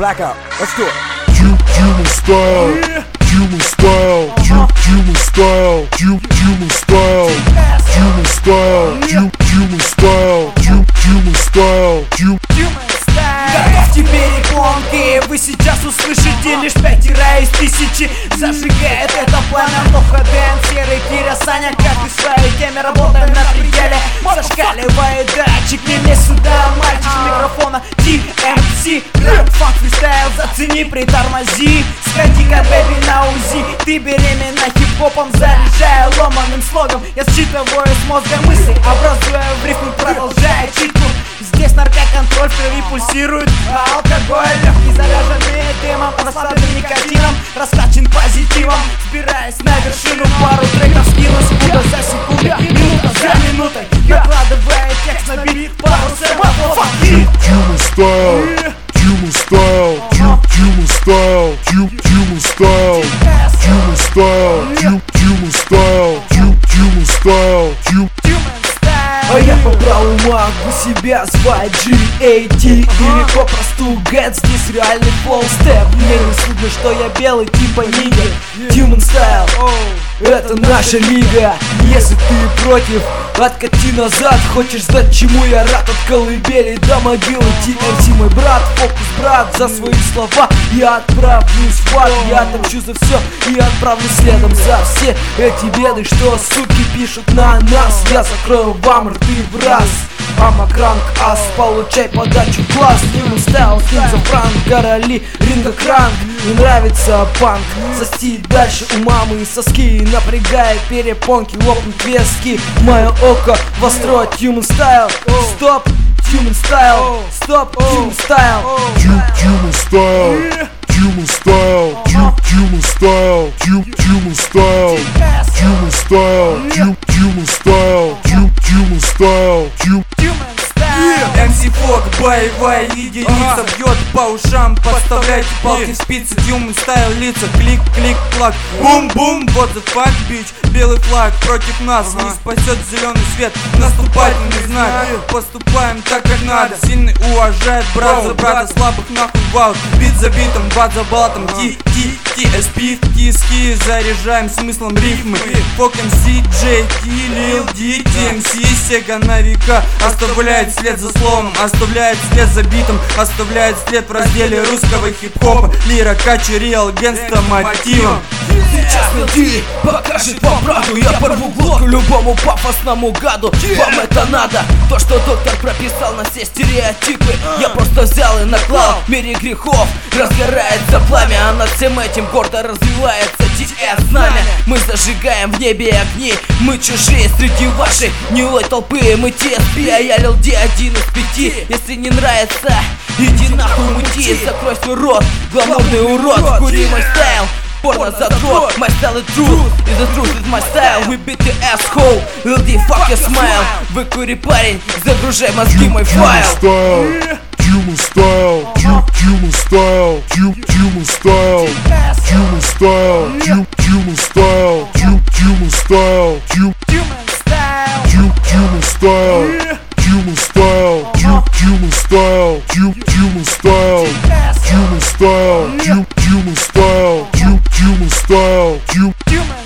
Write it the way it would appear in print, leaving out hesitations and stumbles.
Blackout. Let's do it. Human style. Human style. Human style. Human style. Human style. Human style. Human style. Готовьте перепонки, вы сейчас услышите лишь 5 из 1000. Зажигает это пламя Тоха Дэн, серый Киря, Саня, каждый в своей теме, работаем на пределе. Зашкаливает датчик, не лезь сюда, мальчик с микрофона TMC. Рэп, фанк, фристайл, зацени, притормози. Сходи-ка, бэби, на УЗИ. Ты беременна хип-хопом, заряжая ломаным слогом. Я считываю с мозга мысли, образуя в рифму, продолжая читку. Здесь наркоконтроль, в крови пульсирует, а алкоголь легкий, заряженный дымом, расслаблен никотином, раскачан позитивом. Сбираясь на вершину, пару треков скину, секунда за секундой, минута за минутой, накладывая текст на бит, пару сэмплов. Human style. Human style. Human style. Human style. Human style. Human style. Human style. А я по праву могу себя звать G.A.T. или попросту Get. Здесь реальный флоу-степ. Мне не судно, что я белый типа нигер. Human Style, это наша лига. Если ты против, откати назад. Хочешь знать, чему я рад? От колыбели до могилы. TMC мой брат, фокус брат. За свои слова я отправлюсь в ад. Я отомщу за все и отправлю следом за все эти беды, что суки пишут на нас. Я закрою вам рты в раз. Амакранк ас, получай подачу класс. Human Style, за франк, короли ринга кранк. Не нравится панк, сости дальше у мамы соски. Напрягает перепонки, лопнут вески. Мое око востро, Human Style. Стоп, Human Style. Стоп, Human Style. Human style. Human style. Human style. Human style. Human style. Human style. Human style. MC Фок, боевая единица, бьет по ушам, подставляйте палки в спицы. Human Style, лица, клик, клик, клак, бум-бум, what the fuck, bitch. Белый флаг против нас, не спасет зеленый свет, наступательный знак. Поступаем так, как надо, сильный уважает брат за брата, слабых нахуй вал. Бит за битом, бат за батом, TSP, тиски, заряжаем смыслом рифмы. Фок MC, JT, Lil D, TMC, Сега на века, оставляет след за словом, оставляет след за битом, оставляет след в разделе русского хип-хопа. Лира, качи, реал, генста мотивом. Сейчас ты покажет вам правду. Я порву глотку любому пафосному гаду. Вам это надо, то, что доктор прописал на все стереотипы. Я просто взял и наклал в мире грехов. Разгорается пламя, а над всем этим гордо развивается TS-знамя. Мы зажигаем в небе огни, мы чужие среди вашей неулой толпы. Мы TSP, а я Lil D, 1 из 5. Если не нравится, иди нахуй мути. Закрой свой рот, гламурный урод. Кури мой стайл, порно задрот. My style is truth, is the truth is my style. We beat the asshole, Lil D, fuck your smile. Выкури, парень, загружай мозги мой файл. Human style. Human style. Human style. Human style. Human style. Human style. Human Style. Human style. Human style. Human style. Human style. Human style. Human style. Human style. Human